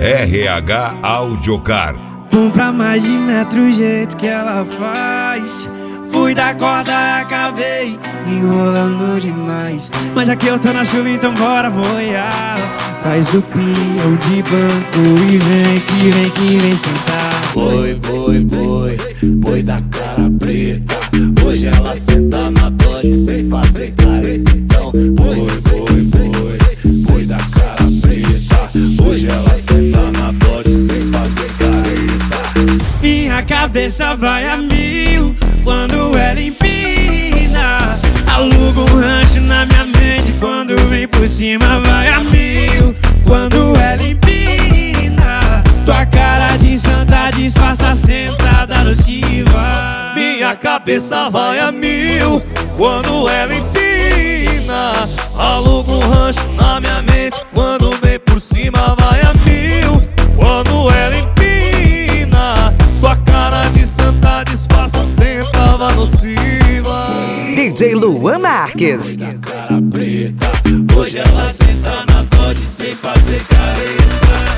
RH Audiocar. Pra mais de metro o jeito que ela faz. Fui da corda, acabei enrolando demais. Mas já que eu tô na chuva, então bora boiar. Faz o peão de banco e vem sentar. Boi, boi, boi, boi da cara preta. Hoje ela senta na Dodge sem fazer careta. Então, boi, boi, boi, boi da cara preta. Hoje ela senta na Dodge sem fazer careta. Minha cabeça vai a mil quando ela empina. Aluga um rancho na minha mente quando vem por cima. Vai a mil quando ela empina. Tua cara de santa disfarça a sentada nociva. Minha cabeça vai a mil quando ela empina. Aluga um rancho na minha mente quando vem por cima. Vai a mil quando ela empina. Sua cara de santa disfarça a sentada nociva. DJ Luan Marques. Da cara preta. Hoje ela senta na Dodge sem fazer careta.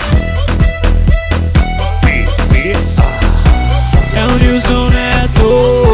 É o Nilson Neto.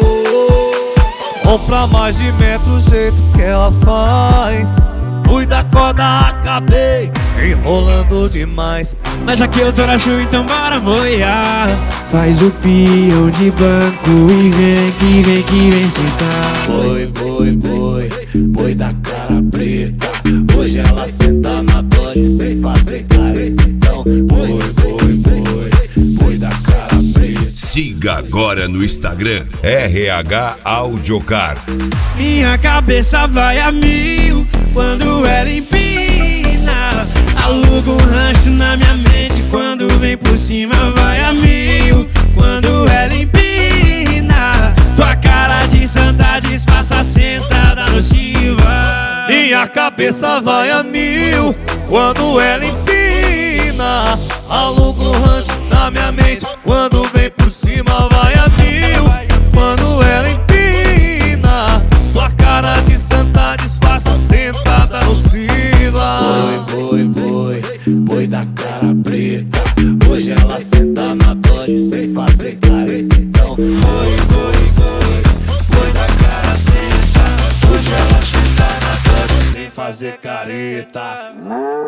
Pra mais de metro o jeito que ela faz. Fui da corda, acabei enrolando demais. Mas já que eu tô na chuva, então bora boiar. Faz o peão de banco e vem sentar. Boi, boi, boi, boi da cara preta. Hoje ela senta na Dodge sem fazer careta. Então, boi, boi, boi, boi da cara preta. Siga agora no Instagram RH Audiocar. Minha cabeça vai a mil quando ela empina. Aluga um rancho na minha mente quando vem por cima. Vai a mil quando ela empina. Tua cara de santa disfarça a sentada nociva. Minha cabeça vai a mil quando ela empina. Aluga um rancho na minha mente quando vem por cima. Vai a mil quando ela empina. Sua cara de santa disfarça a sentada nociva. Boi, boi, boi, boi da cara preta. Hoje ela senta na Dodge sem fazer careta. Então, boi, boi, boi, boi da cara preta. Hoje ela senta na Dodge sem fazer careta.